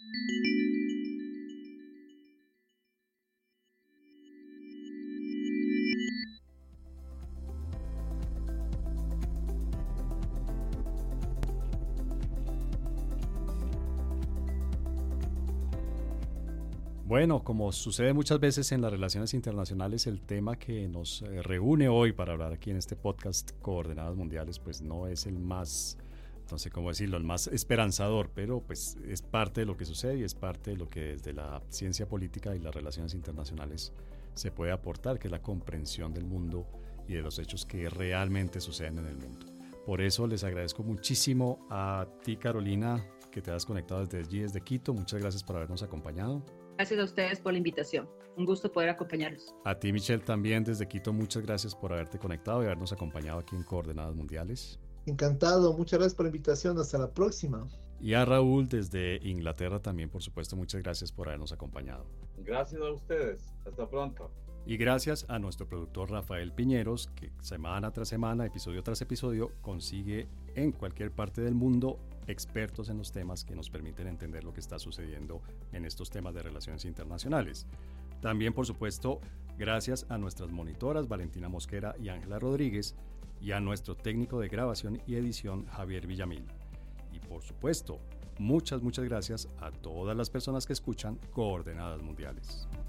Bueno, como sucede muchas veces en las relaciones internacionales, el tema que nos eh, reúne hoy para hablar aquí en este podcast Coordenadas Mundiales, pues no es el más, no sé cómo decirlo, el más esperanzador, pero pues es parte de lo que sucede y es parte de lo que desde la ciencia política y las relaciones internacionales se puede aportar, que es la comprensión del mundo y de los hechos que realmente suceden en el mundo. Por eso les agradezco muchísimo a ti, Carolina, que te has conectado desde allí, desde Quito. Muchas gracias por habernos acompañado. Gracias a ustedes por la invitación. Un gusto poder acompañarlos. A ti, Michelle, también desde Quito, muchas gracias por haberte conectado y habernos acompañado aquí en Coordenadas Mundiales. Encantado, muchas gracias por la invitación. Hasta la próxima. Y a Raúl desde Inglaterra también, por supuesto, muchas gracias por habernos acompañado. Gracias a ustedes. Hasta pronto. Y gracias a nuestro productor Rafael Piñeros, que semana tras semana, episodio tras episodio, consigue en cualquier parte del mundo expertos en los temas que nos permiten entender lo que está sucediendo en estos temas de relaciones internacionales. También, por supuesto, gracias a nuestras monitoras Valentina Mosquera y Ángela Rodríguez, y a nuestro técnico de grabación y edición Javier Villamil. Y por supuesto, muchas, muchas gracias a todas las personas que escuchan Coordenadas Mundiales.